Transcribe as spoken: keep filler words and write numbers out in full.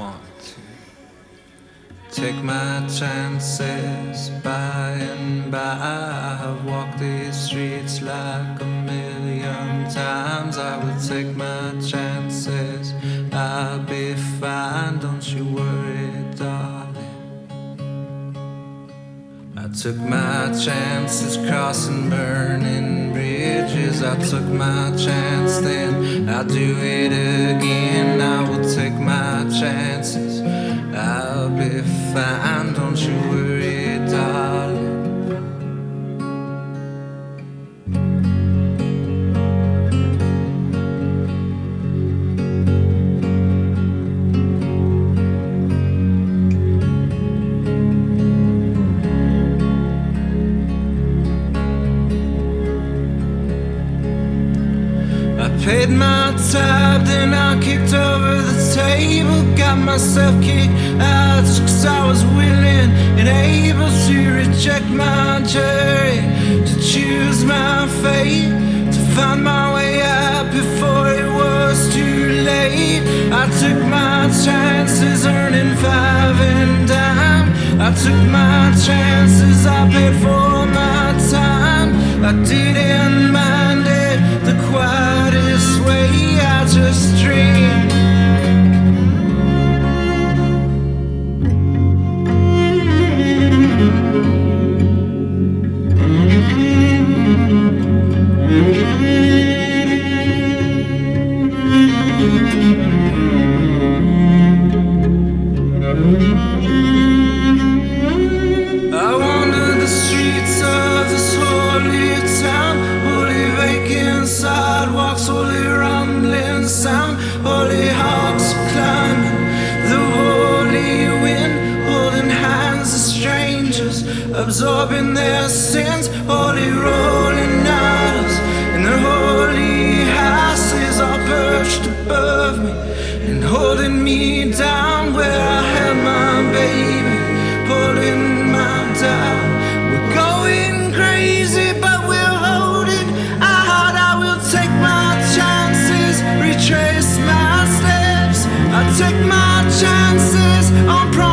want to take my chances. By and by, I've walked these streets like a million times. I will take my chances. I'll be fine, don't you worry, darling. I took my chances crossing burning bridges. I took my chance, then I'll do it again. I will take my chances. I'll be fine, don't you worry, darling. Paid my tab, then I kicked over the table. Got myself kicked out just cause I was willing and able to reject my jury, to choose my fate, to find my way out before it was too late. I took my chances, earning five and dime. I took my chances, I paid for my time. I didn't mind it the quietest way, I just dreamed. I wandered the streets of this holy town, holy vacant sidewalks, holy rumbling sound, holy hawks climbing the holy wind, holding hands of strangers, absorbing their sins, holy rolling idols in their holy houses, all perched above me and holding me down where I held my baby, pulling my down. We're going crazy, but we're holding out. I will take my chances, retrace my steps. I take my chances on promises.